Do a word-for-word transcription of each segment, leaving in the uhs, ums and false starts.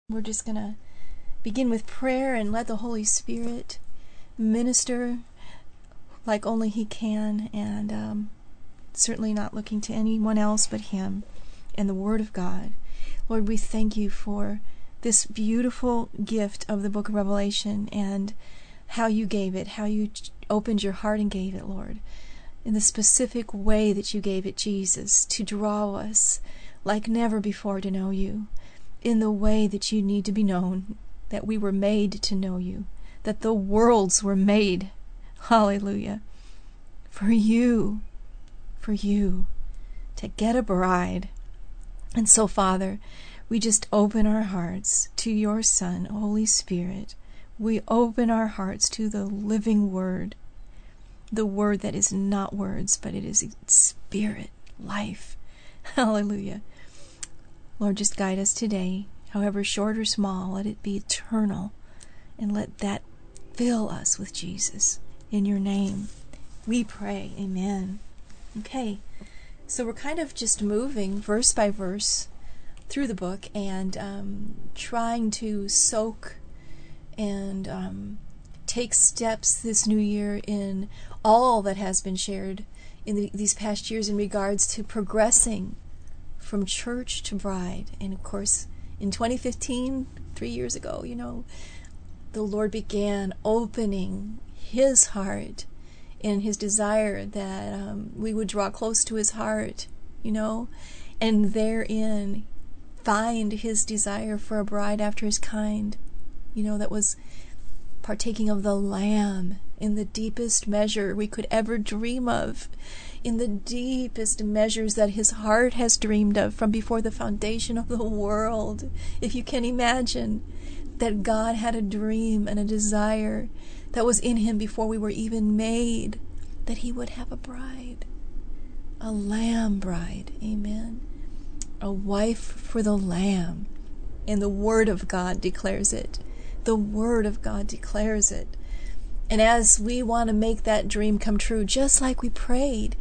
We're just going to begin with prayer and let the Holy Spirit minister like only He can, and um, certainly not looking to anyone else but Him and the Word of God. Lord, we thank You for this beautiful gift of the book of Revelation and how You gave it, how You opened Your heart and gave it, Lord, in the specific way that You gave it, Jesus, to draw us like never before to know You, in the way that You need to be known, that we were made to know You, that the worlds were made, hallelujah, for You, for You, to get a bride. And so, Father, we just open our hearts to Your Son, Holy Spirit. We open our hearts to the living Word, the Word that is not words, but it is spirit, life. Hallelujah. Lord, just guide us today, however short or small, let it be eternal, and let that fill us with Jesus. In Your name, we pray. Amen. Okay, so we're kind of just moving verse by verse through the book and um, trying to soak and um, take steps this new year in all that has been shared in the, these past years in regards to progressing from church to bride. And of course, in twenty fifteen, three years ago, you know, the Lord began opening His heart and His desire that um, we would draw close to His heart, you know, and therein find His desire for a bride after His kind, you know, that was partaking of the Lamb in the deepest measure we could ever dream of, in the deepest measures that His heart has dreamed of from before the foundation of the world. If you can imagine that God had a dream and a desire that was in Him before we were even made, that He would have a bride, a Lamb bride, amen, a wife for the Lamb. And the Word of God declares it. The Word of God declares it. And as we want to make that dream come true, just like we prayed,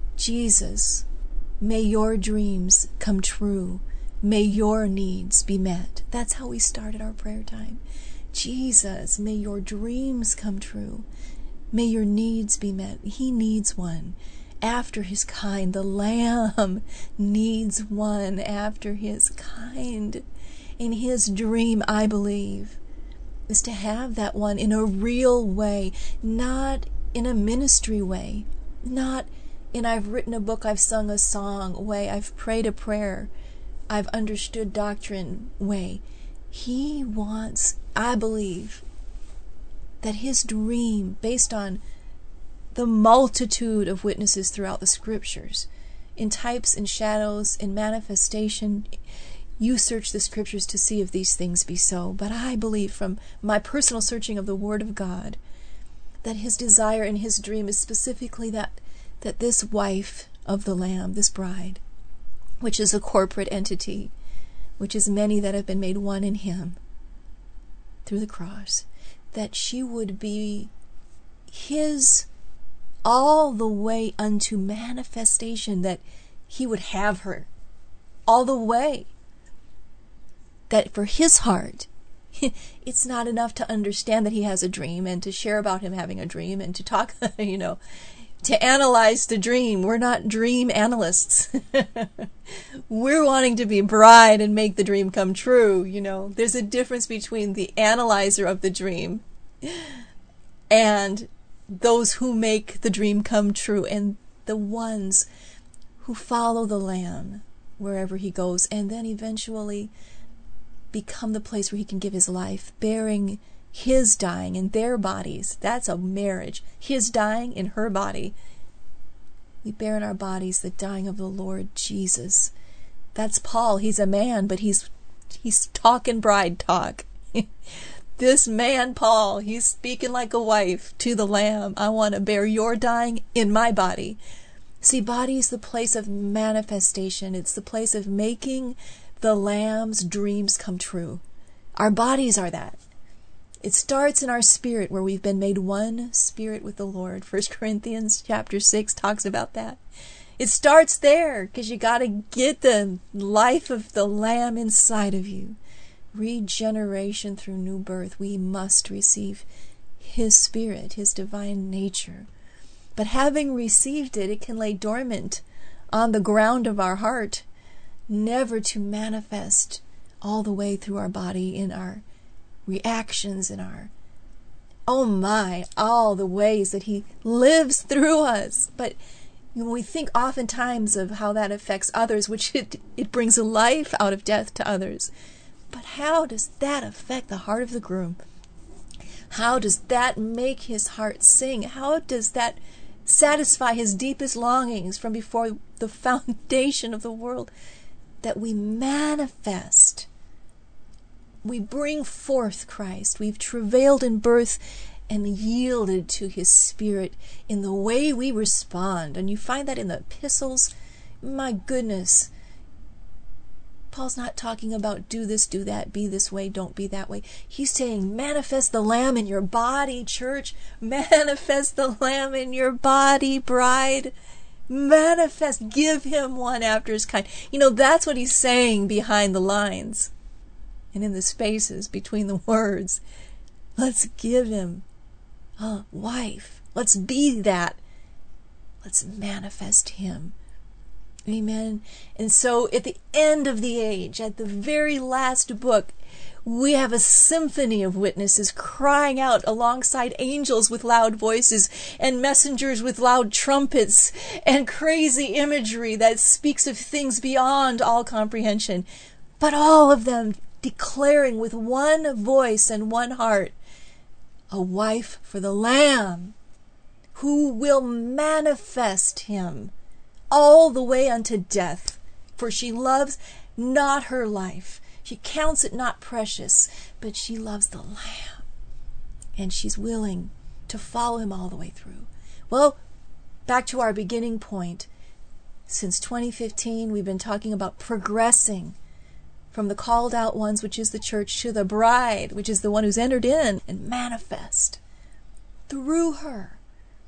Jesus, may Your dreams come true. May Your needs be met. That's how we started our prayer time. Jesus, may Your dreams come true. May Your needs be met. He needs one after His kind. The Lamb needs one after His kind. In His dream, I believe, is to have that one in a real way, not in a ministry way, not in I've written a book, I've sung a song way, I've prayed a prayer, I've understood doctrine way. He wants, I believe, that His dream, based on the multitude of witnesses throughout the Scriptures, in types and shadows, in manifestation, you search the Scriptures to see if these things be so. But I believe from my personal searching of the Word of God that His desire and His dream is specifically that, that this wife of the Lamb, this bride, which is a corporate entity, which is many that have been made one in Him through the cross, that she would be His all the way unto manifestation, that He would have her all the way. That for His heart, it's not enough to understand that He has a dream and to share about Him having a dream and to talk, you know, to analyze the dream. We're not dream analysts. We're wanting to be bride and make the dream come true, you know. There's a difference between the analyzer of the dream and those who make the dream come true, and the ones who follow the Lamb wherever He goes, and then eventually become the place where He can give His life, bearing His dying in their bodies. That's a marriage. His dying in her body. We bear in our bodies the dying of the Lord Jesus. That's Paul. He's a man, but he's he's talking bride talk. This man, Paul, he's speaking like a wife to the Lamb. I want to bear Your dying in my body. See, body is the place of manifestation. It's the place of making the Lamb's dreams come true. Our bodies are that. It starts in our spirit, where we've been made one spirit with the Lord. First Corinthians chapter six talks about that. It starts there, because you got to get the life of the Lamb inside of you. regeneration through new birth, we must receive His Spirit, His divine nature. But having received it, it can lay dormant on the ground of our heart, never to manifest all the way through our body in our reactions, in our, oh my, all the ways that He lives through us. But you know, we think oftentimes of how that affects others, which it, it brings a life out of death to others. But how does that affect the heart of the groom? How does that make his heart sing? How does that satisfy his deepest longings from before the foundation of the world? That we manifest, we bring forth Christ. We've travailed in birth and yielded to His Spirit in the way we respond. And you find that in the epistles. My goodness, Paul's not talking about do this, do that, be this way, don't be that way. He's saying manifest the Lamb in your body, church. Manifest the Lamb in your body, bride. Manifest, give Him one after His kind. You know, that's what he's saying behind the lines and in the spaces between the words. Let's give Him a wife. Let's be that. Let's manifest Him. Amen. And so at the end of the age, at the very last book, we have a symphony of witnesses crying out alongside angels with loud voices and messengers with loud trumpets and crazy imagery that speaks of things beyond all comprehension. But all of them declaring with one voice and one heart, a wife for the Lamb, who will manifest Him all the way unto death. For she loves not her life. She counts it not precious, but she loves the Lamb. And she's willing to follow Him all the way through. Well, back to our beginning point. Since twenty fifteen, we've been talking about progressing from the called out ones, which is the church, to the bride, which is the one who's entered in, and manifest through her.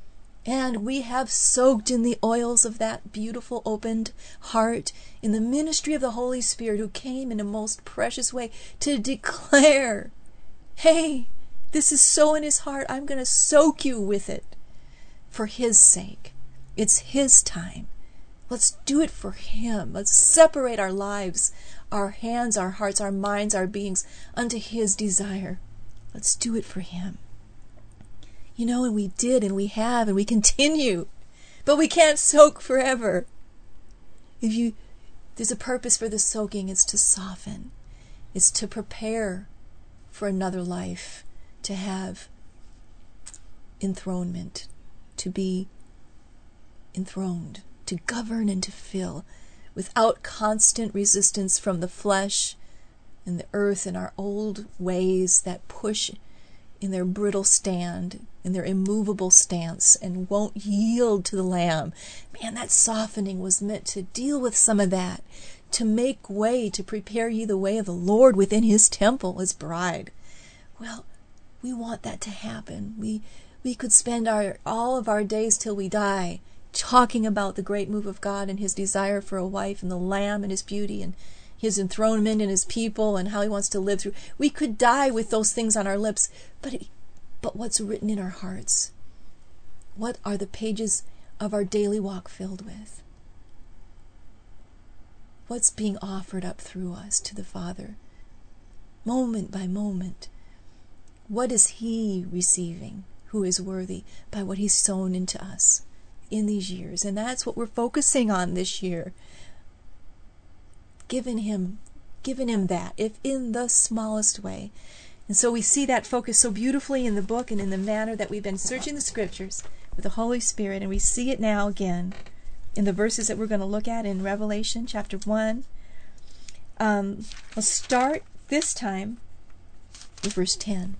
And we have soaked in the oils of that beautiful opened heart in the ministry of the Holy Spirit, who came in a most precious way to declare, hey, this is so in His heart. I'm going to soak you with it for His sake. It's His time. Let's do it for Him. Let's separate our lives, our hands, our hearts, our minds, our beings unto His desire. Let's do it for Him. You know, and we did, and we have, and we continue. But we can't soak forever. If you, there's a purpose for the soaking. It's to soften. It's to prepare for another life, to have enthronement, to be enthroned, to govern and to fill, without constant resistance from the flesh and the earth and our old ways that push in their brittle stand, in their immovable stance, and won't yield to the Lamb. Man, that softening was meant to deal with some of that, to make way, to prepare ye the way of the Lord within His temple, His bride. Well, we want that to happen. We we could spend our all of our days till we die talking about the great move of God and His desire for a wife, and the Lamb and His beauty, and His enthronement and His people, and how He wants to live through. We could die with those things on our lips, but it, but what's written in our hearts? What are the pages of our daily walk filled with? What's being offered up through us to the Father, moment by moment? What is He receiving, who is worthy, by what He's sown into us in these years? And that's what we're focusing on this year. Giving Him, giving Him that, if in the smallest way. And so we see that focus so beautifully in the book and in the manner that we've been searching the Scriptures with the Holy Spirit, and we see it now again in the verses that we're going to look at in Revelation chapter one. Um, we'll start this time with verse ten.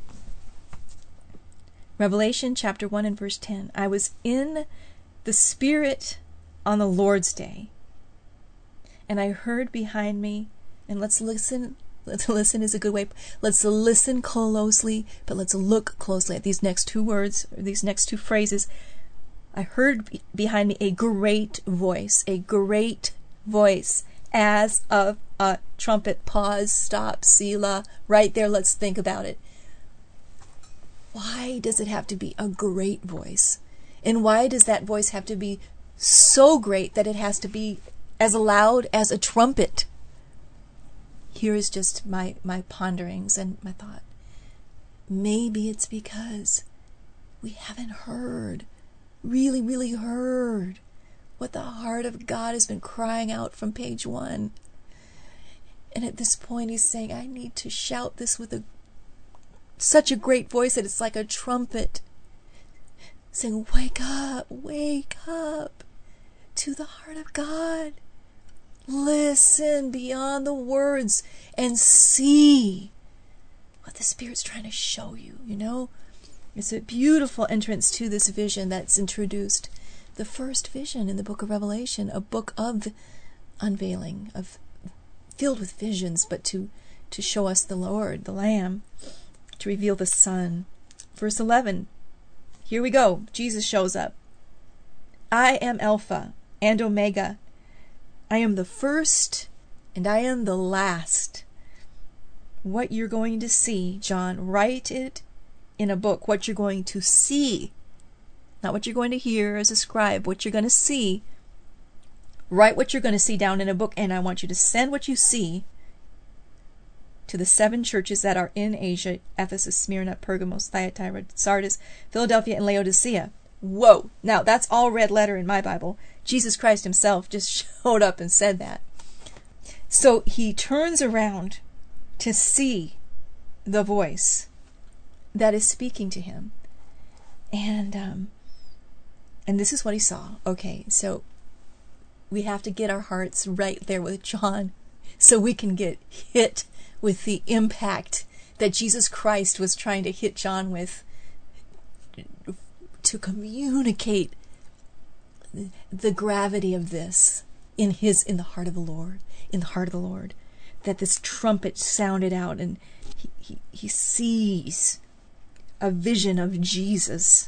Revelation chapter one and verse ten. I was in the Spirit on the Lord's day, and I heard behind me, and let's listen. Let's listen is a good way. Let's listen closely, but let's look closely at these next two words, or these next two phrases. I heard behind me a great voice, a great voice, as of a trumpet. Pause, stop, Selah. Right there, let's think about it. Why does it have to be a great voice? And why does that voice have to be so great that it has to be as loud as a trumpet? Here is just my, my ponderings and my thought. Maybe it's because we haven't heard, really, really heard what the heart of God has been crying out from page one. And at this point he's saying, I need to shout this with a such a great voice that it's like a trumpet, saying, wake up, wake up to the heart of God. Listen beyond the words and see what the Spirit's trying to show you, you know? It's a beautiful entrance to this vision that's introduced. The first vision in the book of Revelation, a book of unveiling, of filled with visions, but to, to show us the Lord, the Lamb, to reveal the Son. Verse eleven, here we go. Jesus shows up. I am Alpha and Omega. I am the first and I am the last. What you're going to see, John, write it in a book. What you're going to see, not what you're going to hear as a scribe, what you're going to see. Write what you're going to see down in a book, and I want you to send what you see to the seven churches that are in Asia: Ephesus, Smyrna, Pergamos, Thyatira, Sardis, Philadelphia, and Laodicea. Whoa! Now, that's all red letter in my Bible. Jesus Christ himself just showed up and said that. So he turns around to see the voice that is speaking to him. And um, and this is what he saw. Okay, so we have to get our hearts right there with John so we can get hit with the impact that Jesus Christ was trying to hit John with, to communicate the gravity of this in his in the heart of the Lord, in the heart of the Lord, that this trumpet sounded out, and he, he, he sees a vision of Jesus.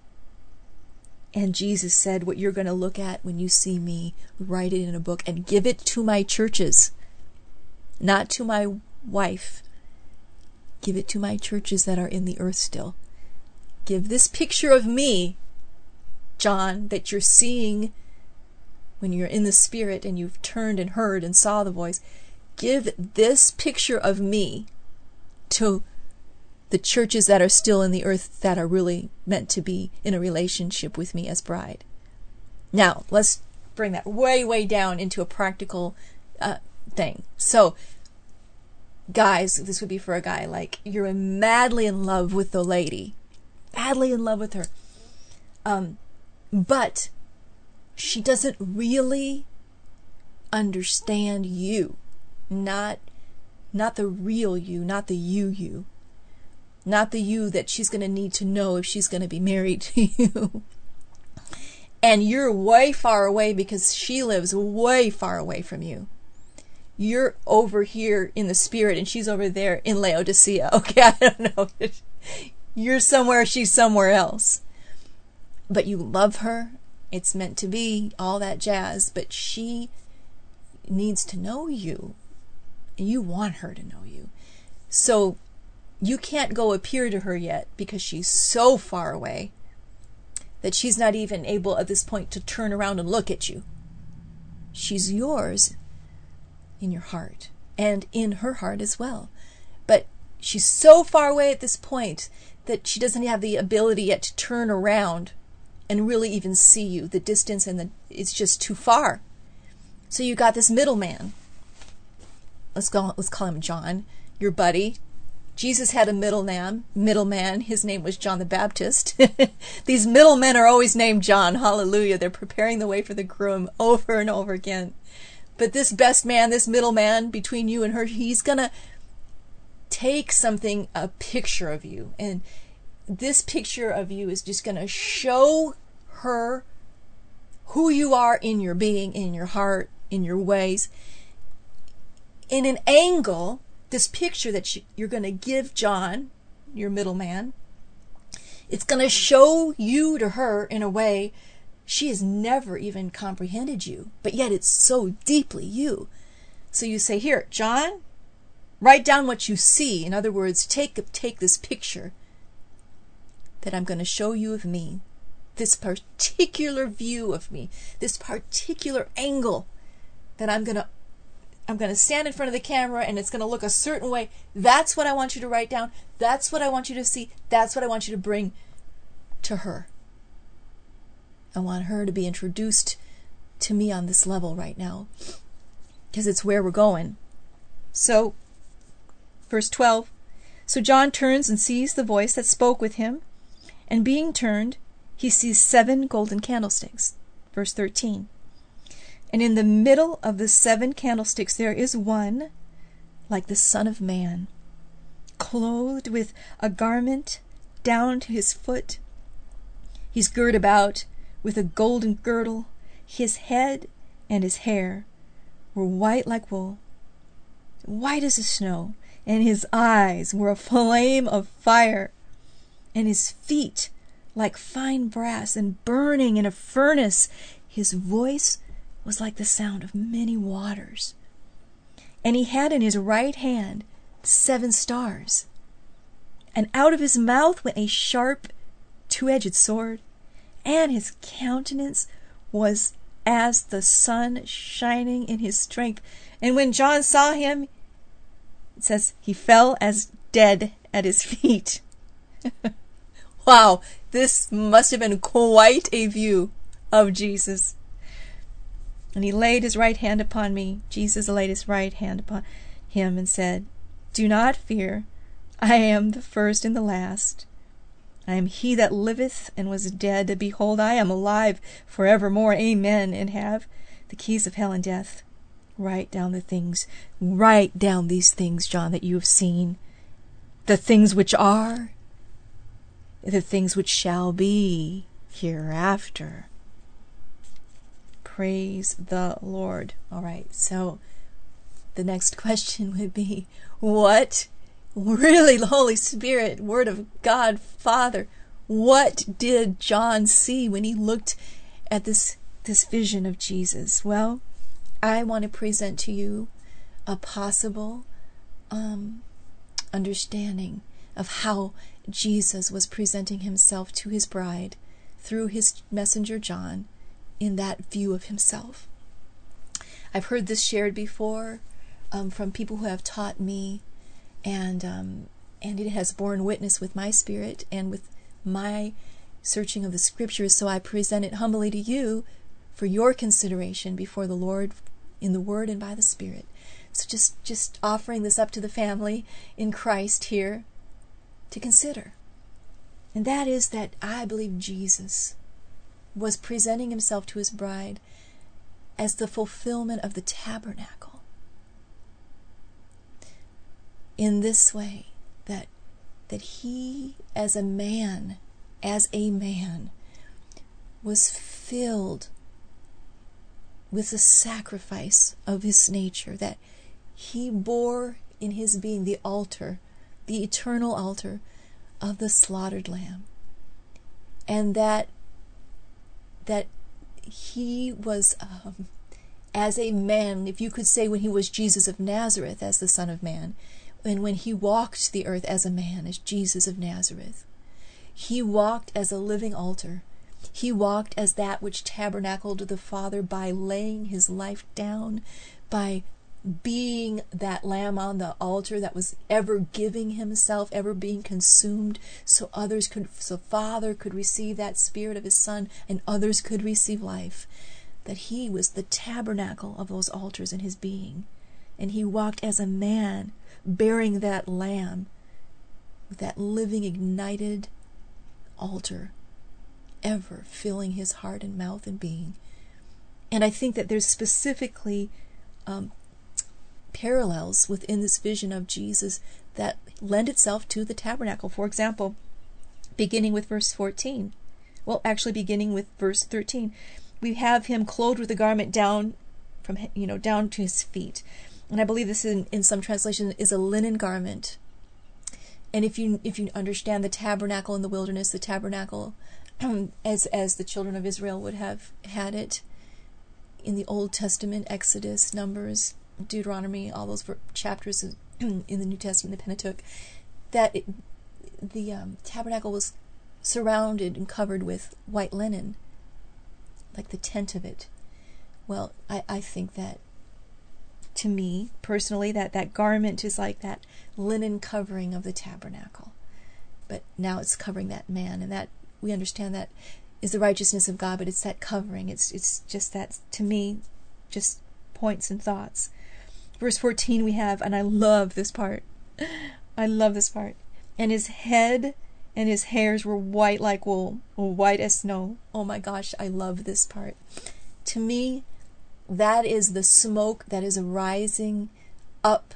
And Jesus said, what you're going to look at when you see me, write it in a book and give it to my churches, not to my wife. Give it to my churches that are in the earth still. Give this picture of me, John, that you're seeing when you're in the Spirit and you've turned and heard and saw the voice. Give this picture of me to the churches that are still in the earth, that are really meant to be in a relationship with me as bride. Now, let's bring that way, way down into a practical uh, thing. So, guys, this would be for a guy, like, you're madly in love with the lady. Madly in love with her. Um, but she doesn't really understand you. Not, not the real you, not the you you. Not the you that she's going to need to know if she's going to be married to you. And you're way far away because she lives way far away from you. You're over here in the Spirit and she's over there in Laodicea. Okay, I don't know. You're somewhere, she's somewhere else. But you love her. It's meant to be, all that jazz. But she needs to know you. And you want her to know you. So you can't go appear to her yet because she's so far away that she's not even able at this point to turn around and look at you. She's yours in your heart and in her heart as well. But she's so far away at this point that she doesn't have the ability yet to turn around and really even see you. The distance and the it's just too far. So you got this middleman. Let's go. Let's call him John, your buddy. Jesus had a middleman. Middleman. His name was John the Baptist. These middlemen are always named John. Hallelujah. They're preparing the way for the groom over and over again. But this best man, this middleman between you and her, he's gonna take something, a picture of you, and this picture of you is just gonna show her who you are in your being, in your heart, in your ways, in an angle. This picture that you're going to give John, your middleman, it's going to show you to her in a way she has never even comprehended you, but yet it's so deeply you. So you say, here, John, write down what you see. In other words, take, take this picture that I'm going to show you of me, this particular view of me, this particular angle that I'm going to I'm going to stand in front of the camera and it's going to look a certain way. That's what I want you to write down. That's what I want you to see. That's what I want you to bring to her. I want her to be introduced to me on this level right now, because it's where we're going. So, verse twelve. So John turns and sees the voice that spoke with him, and being turned, he sees seven golden candlesticks. Verse thirteen. And in the middle of the seven candlesticks there is one like the Son of Man, clothed with a garment down to his foot. He's girt about with a golden girdle. His head and his hair were white like wool, white as the snow, and his eyes were a flame of fire, and his feet like fine brass and burning in a furnace. His voice was like the sound of many waters. And he had in his right hand seven stars. And out of his mouth went a sharp, two-edged sword, and his countenance was as the sun shining in his strength. And when John saw him, it says, he fell as dead at his feet. Wow, this must have been quite a view of Jesus. And he laid his right hand upon me. Jesus laid his right hand upon him and said, Do not fear. I am the first and the last. I am he that liveth and was dead. Behold, I am alive forevermore. Amen. And have the keys of hell and death. Write down the things. Write down these things, John, that you have seen. The things which are. The things which shall be hereafter. Praise the Lord. All right, so the next question would be, what really, the Holy Spirit, Word of God, Father, what did John see when he looked at this, this vision of Jesus? Well, I want to present to you a possible um, understanding of how Jesus was presenting himself to his bride through his messenger John, in that view of himself. I've heard this shared before um, from people who have taught me, and um, and it has borne witness with my spirit and with my searching of the scriptures, so I present it humbly to you for your consideration before the Lord in the Word and by the Spirit. So just, just offering this up to the family in Christ here to consider. And that is that I believe Jesus was presenting himself to his bride as the fulfillment of the tabernacle. In this way, that that he as a man, as a man, was filled with the sacrifice of his nature, that he bore in his being the altar, the eternal altar of the slaughtered lamb. And that that he was, um, as a man, if you could say, when he was Jesus of Nazareth as the Son of Man, and when he walked the earth as a man, as Jesus of Nazareth, he walked as a living altar. He walked as that which tabernacled to the Father by laying his life down, by being that lamb on the altar that was ever giving himself, ever being consumed, so others could, so Father could receive that Spirit of his Son, and others could receive life. That he was the tabernacle of those altars in his being, and he walked as a man, bearing that lamb, with that living, ignited altar, ever filling his heart and mouth and being. And I think that there's specifically um, parallels within this vision of Jesus that lend itself to the tabernacle. For example, beginning with verse fourteen, well, actually beginning with verse thirteen, we have him clothed with a garment down from, you know, down to his feet. And I believe this in, in some translation is a linen garment. And if you if you understand the tabernacle in the wilderness, the tabernacle um, as as the children of Israel would have had it in the Old Testament, Exodus, Numbers, Deuteronomy, all those chapters in the New Testament, the Pentateuch, that it, the um, tabernacle was surrounded and covered with white linen, like the tent of it. Well, I, I think that, to me, personally, that that garment is like that linen covering of the tabernacle. But now it's covering that man, and that we understand that is the righteousness of God, but it's that covering. It's it's just that, to me, just points and thoughts. Verse fourteen we have, and I love this part. I love this part. And his head and his hairs were white like wool, or white as snow. Oh my gosh, I love this part. To me, that is the smoke that is arising up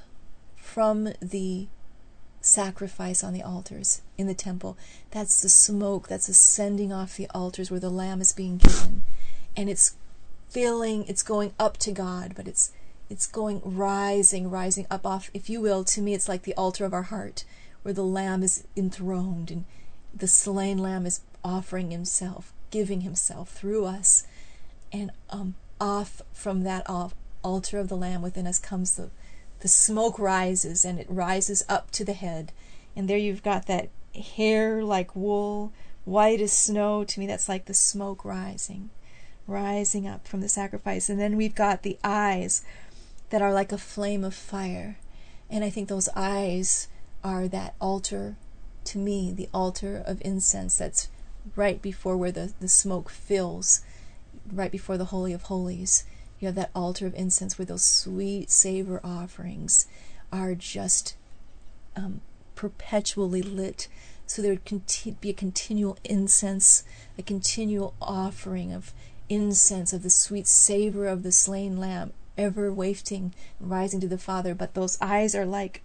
from the sacrifice on the altars in the temple. That's the smoke that's ascending off the altars where the lamb is being given, and it's filling, it's going up to God, but it's it's going rising rising up off, if you will. To me, it's like the altar of our heart where the lamb is enthroned and the slain lamb is offering himself, giving himself through us, and um off from that off altar of the lamb within us comes the The smoke rises, and it rises up to the head. And there you've got that hair like wool, white as snow. To me, that's like the smoke rising, rising up from the sacrifice. And then we've got the eyes that are like a flame of fire. And I think those eyes are that altar, to me, the altar of incense that's right before where the, the smoke fills, right before the Holy of Holies. You have that altar of incense where those sweet savor offerings are just um, perpetually lit. So there would conti- be a continual incense, a continual offering of incense, of the sweet savor of the slain lamb, ever wafting, rising to the Father. But those eyes are like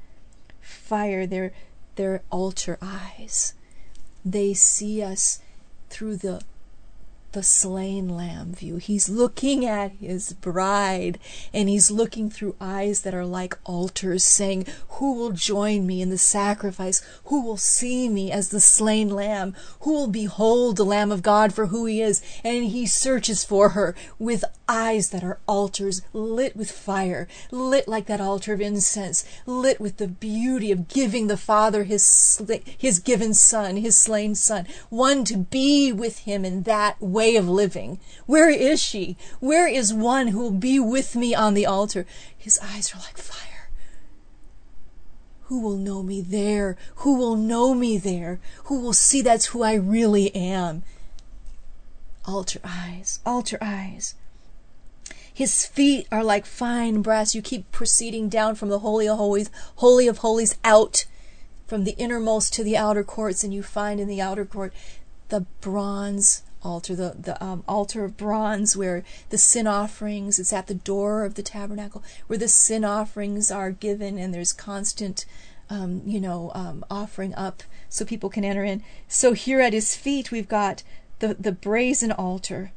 fire. They're, they're altar eyes. They see us through the the slain lamb view. He's looking at his bride, and he's looking through eyes that are like altars, saying, who will join me in the sacrifice? Who will see me as the slain lamb? Who will behold the Lamb of God for who he is? And he searches for her with eyes that are altars, lit with fire, lit like that altar of incense, lit with the beauty of giving the Father his his given son, his slain son, one to be with him in that way way of living. Where is she? Where is one who will be with me on the altar? His eyes are like fire. Who will know me there? Who will know me there? Who will see that's who I really am? Altar eyes, altar eyes. His feet are like fine brass. You keep proceeding down from the Holy of Holies, Holy of Holies, out from the innermost to the outer courts, and you find in the outer court the bronze altar, the, the um, altar of bronze where the sin offerings, it's at the door of the tabernacle, where the sin offerings are given, and there's constant, um, you know, um, offering up so people can enter in. So here at his feet, we've got the, the brazen altar,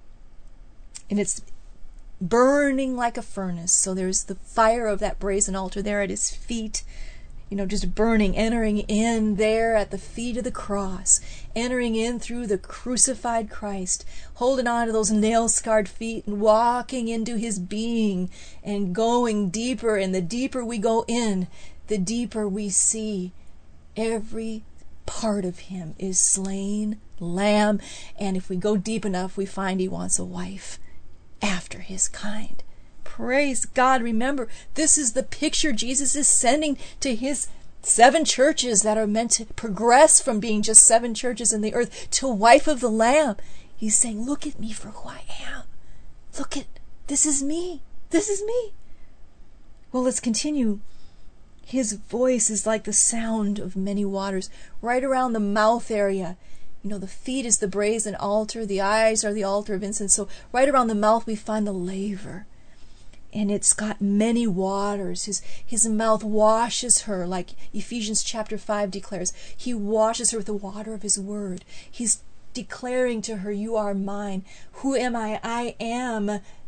and it's burning like a furnace. So there's the fire of that brazen altar there at his feet, you know, just burning, entering in there at the feet of the cross, entering in through the crucified Christ, holding on to those nail-scarred feet and walking into his being and going deeper. And the deeper we go in, the deeper we see every part of him is slain lamb. And if we go deep enough, we find he wants a wife after his kind. Praise God. Remember, this is the picture Jesus is sending to his seven churches that are meant to progress from being just seven churches in the earth to wife of the Lamb. He's saying, look at me for who I am. Look at, this is me. This is me. Well, let's continue. His voice is like the sound of many waters. Right around the mouth area, you know, the feet is the brazen altar. The eyes are the altar of incense. So right around the mouth, we find the laver. And it's got many waters. His, his mouth washes her, like Ephesians chapter five declares. He washes her with the water of his word. He's declaring to her, you are mine. Who am I? I am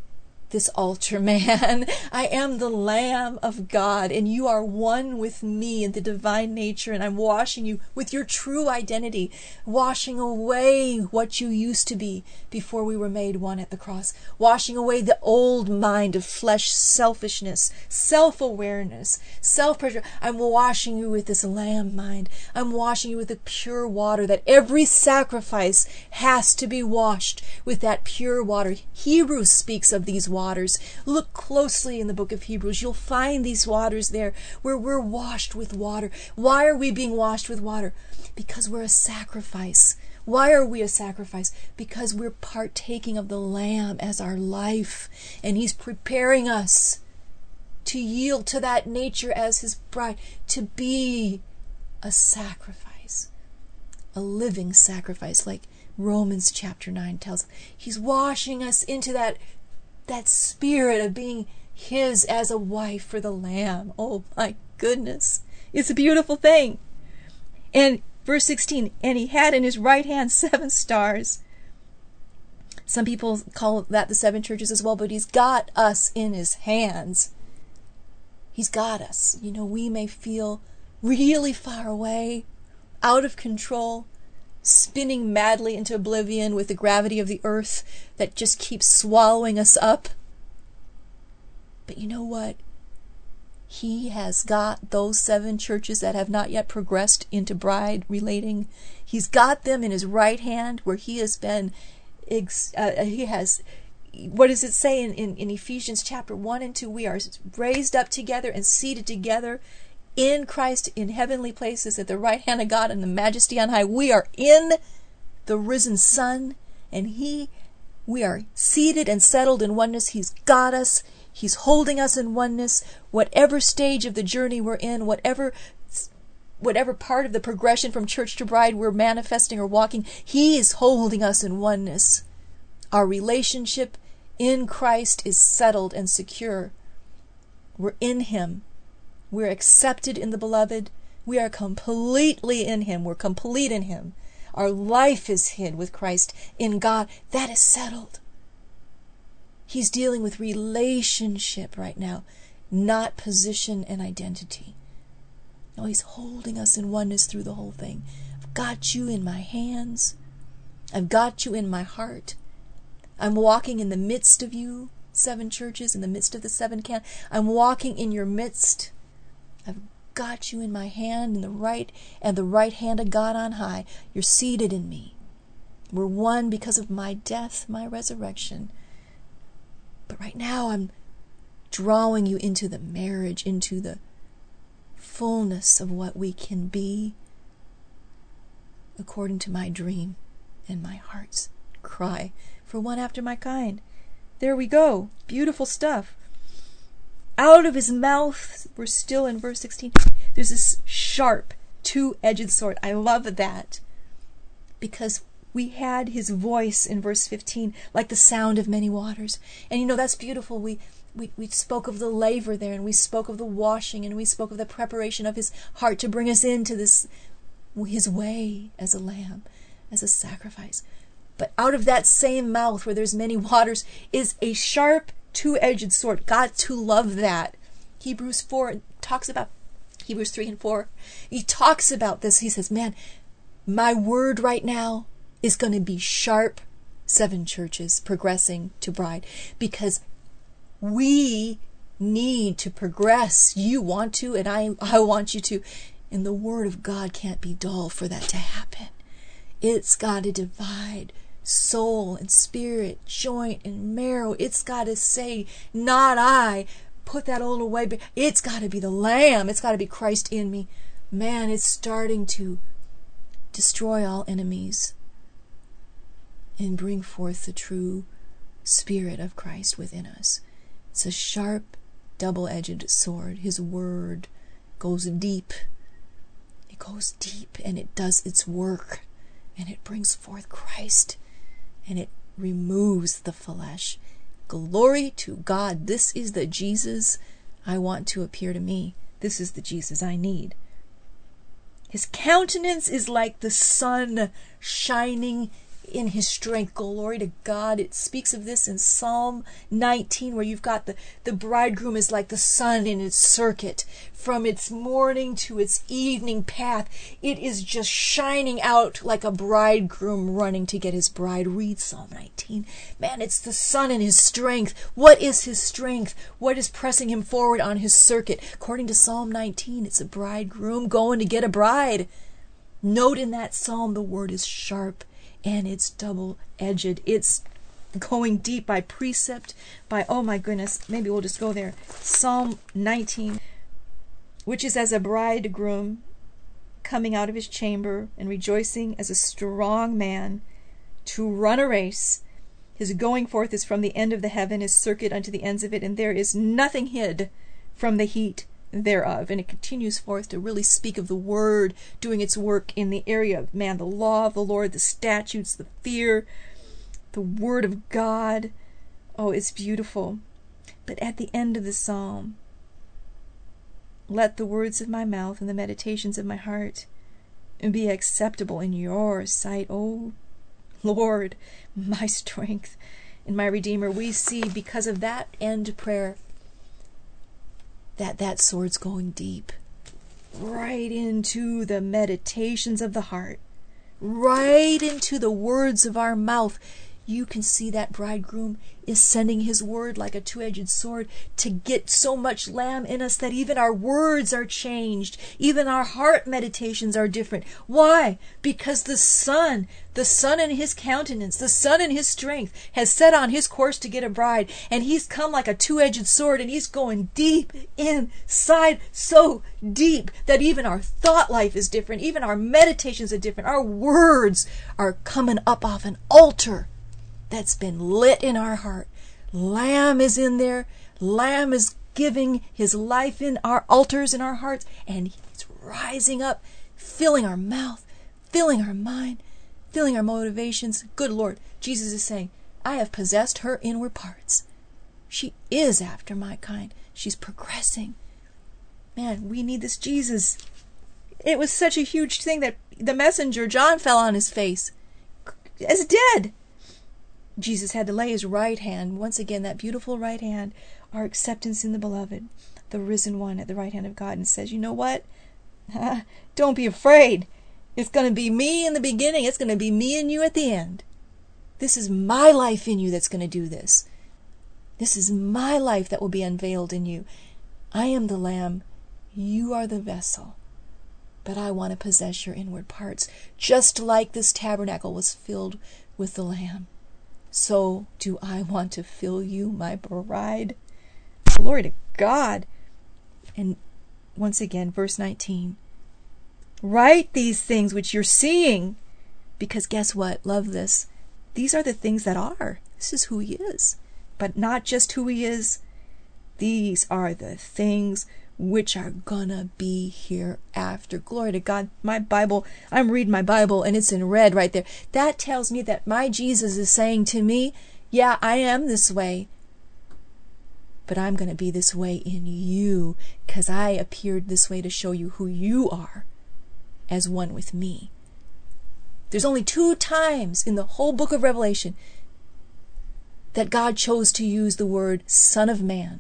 this altar, man. I am the Lamb of God, and you are one with me in the divine nature, and I'm washing you with your true identity, washing away what you used to be before we were made one at the cross, washing away the old mind of flesh, selfishness, self-awareness, self-pressure. I'm washing you with this Lamb mind. I'm washing you with the pure water, that every sacrifice has to be washed with that pure water. Hebrews speaks of these waters. Look closely in the book of Hebrews. You'll find these waters there where we're washed with water. Why are we being washed with water? Because we're a sacrifice. Why are we a sacrifice? Because we're partaking of the Lamb as our life, and He's preparing us to yield to that nature as His bride, to be a sacrifice, a living sacrifice, like Romans chapter nine tells us. He's washing us into that that spirit of being His as a wife for the Lamb. Oh my goodness. It's a beautiful thing. And verse sixteen, and He had in His right hand seven stars. Some people call that the seven churches as well, but He's got us in His hands. He's got us. You know, we may feel really far away, out of control, spinning madly into oblivion with the gravity of the earth that just keeps swallowing us up. But you know what? He has got those seven churches that have not yet progressed into bride relating. He's got them in His right hand, where He has been, uh, He has, what does it say in, in, in Ephesians chapter one and two? We are raised up together and seated together in Christ in heavenly places at the right hand of God in the majesty on high. We are in the risen Son, and He, we are seated and settled in oneness. He's got us. He's holding us in oneness. Whatever stage of the journey we're in, whatever whatever part of the progression from church to bride we're manifesting or walking, He is holding us in oneness. Our relationship in Christ is settled and secure. We're in Him. We're accepted in the Beloved. We are completely in Him. We're complete in Him. Our life is hid with Christ in God. That is settled. He's dealing with relationship right now, not position and identity. No, He's holding us in oneness through the whole thing. I've got you in my hands. I've got you in my heart. I'm walking in the midst of you, seven churches, in the midst of the seven can. I'm walking in your midst. I've got you in my hand, in the right, and the right hand of God on high. You're seated in me. We're one because of my death, my resurrection. But right now I'm drawing you into the marriage, into the fullness of what we can be according to my dream and my heart's cry for one after my kind. There we go. Beautiful stuff. Out of His mouth, we're still in verse sixteen, there's this sharp, two-edged sword. I love that, because we had His voice in verse fifteen, like the sound of many waters. And you know, that's beautiful. We, we, we spoke of the laver there, and we spoke of the washing, and we spoke of the preparation of His heart to bring us into this, His way as a lamb, as a sacrifice. But out of that same mouth where there's many waters is a sharp, two-edged sword. Got to love that. Hebrews four talks about, Hebrews three and four, he talks about this. He says, man, my word right now is going to be sharp. Seven churches progressing to bride, because we need to progress. You want to, and I, I want you to. And the word of God can't be dull for that to happen. It's got to divide soul and spirit, joint and marrow. It's got to say, not I. Put that old away. But it's got to be the Lamb. It's got to be Christ in me. Man, it's starting to destroy all enemies and bring forth the true Spirit of Christ within us. It's a sharp, double-edged sword. His word goes deep. It goes deep, and it does its work, and it brings forth Christ, and it removes the flesh. Glory to God. This is the Jesus I want to appear to me. This is the Jesus I need. His countenance is like the sun shining in his strength. Glory to God. It speaks of this in Psalm nineteen, where you've got the, the bridegroom is like the sun in its circuit. From its morning to its evening path, it is just shining out like a bridegroom running to get his bride. Read Psalm nineteen. Man, it's the sun in his strength. What is his strength? What is pressing him forward on his circuit? According to Psalm nineteen, it's a bridegroom going to get a bride. Note in that psalm the word is sharp and it's double-edged. It's going deep by precept, by, oh my goodness, maybe we'll just go there. Psalm nineteen, which is as a bridegroom coming out of his chamber and rejoicing as a strong man to run a race. His going forth is from the end of the heaven, his circuit unto the ends of it, and there is nothing hid from the heat thereof. And it continues forth to really speak of the word doing its work in the area of, man, the law of the Lord, the statutes, the fear, the word of God. Oh, it's beautiful. But at the end of the psalm, let the words of my mouth and the meditations of my heart be acceptable in your sight, O Lord, my strength and my Redeemer. We see, because of that end prayer, that that sword's going deep, right into the meditations of the heart, right into the words of our mouth. You can see that bridegroom is sending his word like a two-edged sword to get so much lamb in us that even our words are changed. Even our heart meditations are different. Why? Because the sun, the sun in his countenance, the sun in his strength has set on his course to get a bride. And he's come like a two-edged sword, and he's going deep inside, so deep that even our thought life is different. Even our meditations are different. Our words are coming up off an altar that's been lit in our heart. Lamb is in there. Lamb is giving his life in our altars, in our hearts, and it's rising up, filling our mouth, filling our mind, filling our motivations. Good Lord, Jesus is saying, I have possessed her inward parts. She is after my kind. She's progressing. Man, we need this Jesus. It was such a huge thing that the messenger, John, fell on his face as dead. Jesus had to lay his right hand, once again, that beautiful right hand, our acceptance in the beloved, the risen one at the right hand of God, and says, you know what? Don't be afraid. It's going to be me in the beginning. It's going to be me and you at the end. This is my life in you that's going to do this. This is my life that will be unveiled in you. I am the Lamb. You are the vessel. But I want to possess your inward parts, just like this tabernacle was filled with the Lamb. So do I want to fill you, my bride. Glory to God. And once again, verse nineteen. Write these things which you're seeing, because guess what? Love this. These are the things that are. This is who he is. But not just who he is. These are the things which are gonna be hereafter. Glory to God. My Bible, I'm reading my Bible and it's in red right there. That tells me that my Jesus is saying to me, yeah, I am this way, but I'm going to be this way in you, because I appeared this way to show you who you are as one with me. There's only two times in the whole book of Revelation that God chose to use the word Son of Man.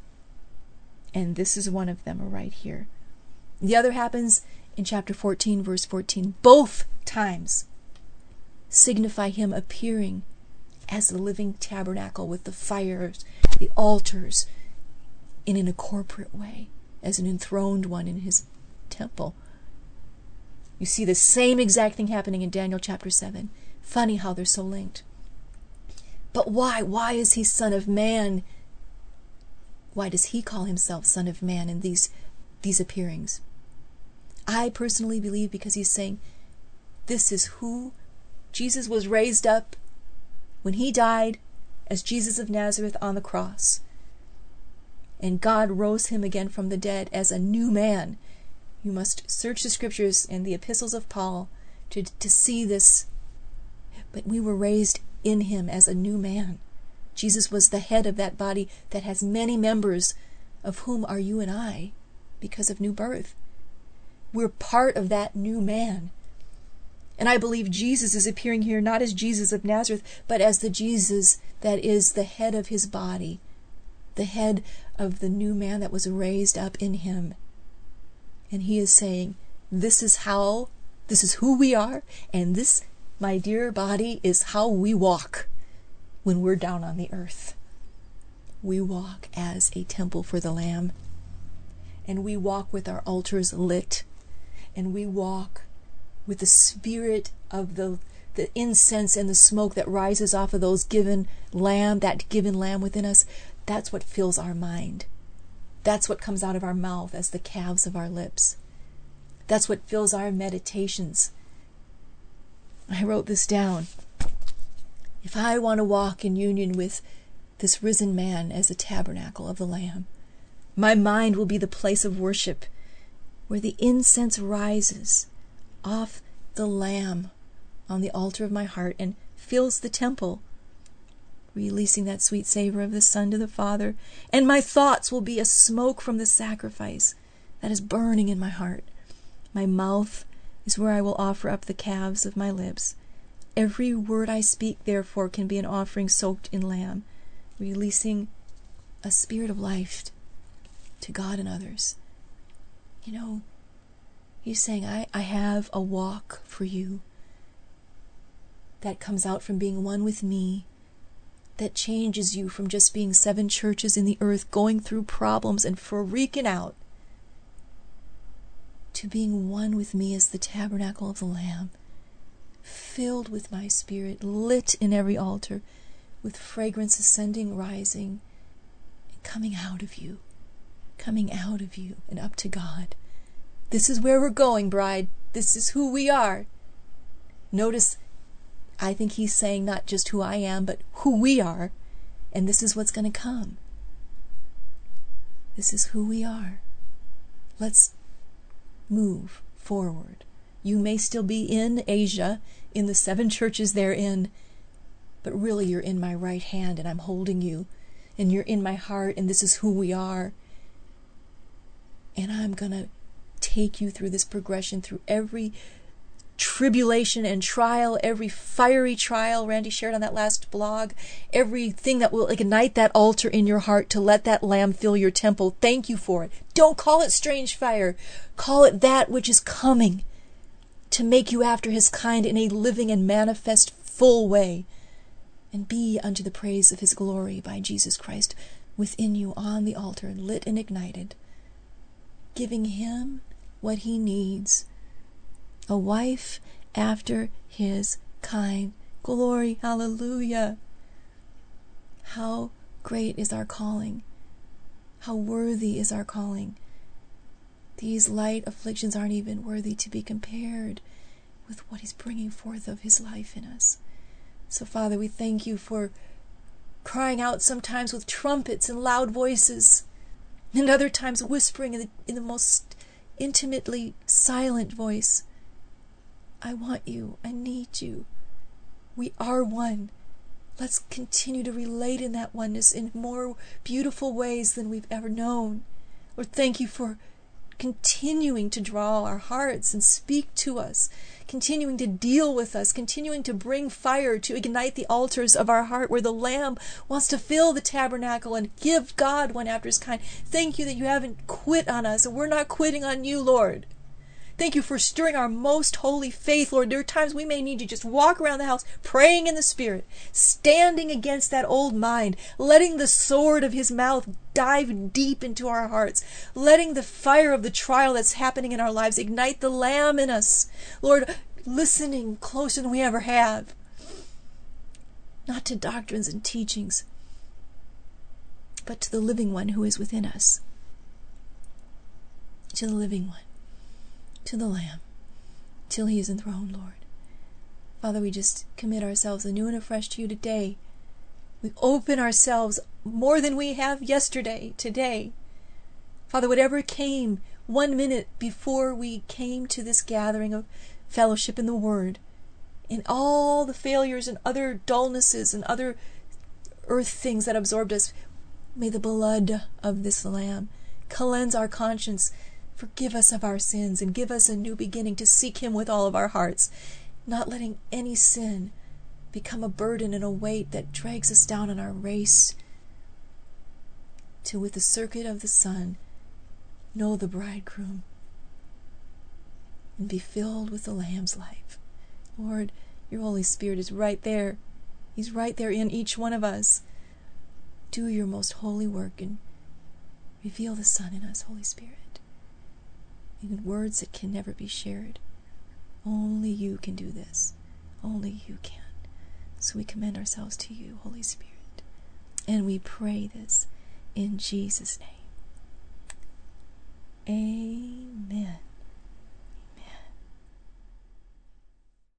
And this is one of them right here. The other happens in chapter fourteen, verse fourteen. Both times signify him appearing as the living tabernacle with the fires, the altars, and in a corporate way, as an enthroned one in his temple. You see the same exact thing happening in Daniel chapter seven. Funny how they're so linked. But why? Why is he Son of Man? Why does he call himself Son of Man in these, these appearings? I personally believe because he's saying, this is who Jesus was raised up when he died as Jesus of Nazareth on the cross. And God rose him again from the dead as a new man. You must search the scriptures and the epistles of Paul to, to see this. But we were raised in him as a new man. Jesus was the head of that body that has many members, of whom are you and I, because of new birth. We're part of that new man. And I believe Jesus is appearing here not as Jesus of Nazareth, but as the Jesus that is the head of his body, the head of the new man that was raised up in him. And he is saying, this is how, this is who we are, and this, my dear body, is how we walk when we're down on the earth. We walk as a temple for the Lamb, and we walk with our altars lit, and we walk with the spirit of the the incense and the smoke that rises off of those given lamb, that given lamb within us. That's what fills our mind. That's what comes out of our mouth as the calves of our lips. That's what fills our meditations. I wrote this down. If I want to walk in union with this risen man as a tabernacle of the Lamb, my mind will be the place of worship where the incense rises off the Lamb on the altar of my heart and fills the temple, releasing that sweet savor of the Son to the Father. And my thoughts will be a smoke from the sacrifice that is burning in my heart. My mouth is where I will offer up the calves of my lips. Every word I speak, therefore, can be an offering soaked in lamb, releasing a spirit of life to God and others. You know, he's saying, I, I have a walk for you that comes out from being one with me, that changes you from just being seven churches in the earth going through problems and freaking out, to being one with me as the tabernacle of the Lamb, filled with my spirit, lit in every altar, with fragrance ascending, rising, and coming out of you, coming out of you and up to God. This is where we're going, bride. This is who we are. Notice, I think he's saying not just who I am, but who we are. And this is what's going to come. This is who we are. Let's move forward. You may still be in Asia, in the seven churches therein, but really you're in my right hand and I'm holding you. And you're in my heart, and this is who we are. And I'm going to take you through this progression, through every tribulation and trial, every fiery trial Randy shared on that last blog, everything that will ignite that altar in your heart to let that Lamb fill your temple. Thank you for it. Don't call it strange fire. Call it that which is coming to make you after his kind in a living and manifest full way, and be unto the praise of his glory by Jesus Christ within you on the altar, lit and ignited, giving him what he needs. A wife after his kind. Glory, hallelujah. How great is our calling. How worthy is our calling. These light afflictions aren't even worthy to be compared with what he's bringing forth of his life in us. So, Father, we thank you for crying out sometimes with trumpets and loud voices, and other times whispering in the, in the most intimately silent voice. I want you. I need you. We are one. Let's continue to relate in that oneness in more beautiful ways than we've ever known. Lord, thank you for continuing to draw our hearts and speak to us, continuing to deal with us, continuing to bring fire to ignite the altars of our heart where the Lamb wants to fill the tabernacle and give God one after his kind. Thank you that you haven't quit on us, and we're not quitting on you, Lord. Thank you for stirring our most holy faith, Lord. There are times we may need to just walk around the house praying in the Spirit, standing against that old mind, letting the sword of his mouth dive deep into our hearts, letting the fire of the trial that's happening in our lives ignite the Lamb in us. Lord, listening closer than we ever have, not to doctrines and teachings, but to the living one who is within us, to the living one, to the Lamb, till he is enthroned, Lord. Father, we just commit ourselves anew and afresh to you today. We open ourselves more than we have yesterday, today. Father, whatever came one minute before we came to this gathering of fellowship in the Word, in all the failures and other dullnesses and other earth things that absorbed us, may the blood of this Lamb cleanse our conscience, forgive us of our sins, and give us a new beginning to seek him with all of our hearts. not letting any sin become a burden and a weight that drags us down on our race to, with the circuit of the sun, know the bridegroom and be filled with the Lamb's life. Lord, your Holy Spirit is right there. He's right there in each one of us. Do your most holy work and reveal the Son in us, Holy Spirit. Even words that can never be shared. Only you can do this. Only you can. So we commend ourselves to you, Holy Spirit. And we pray this in Jesus' name. Amen.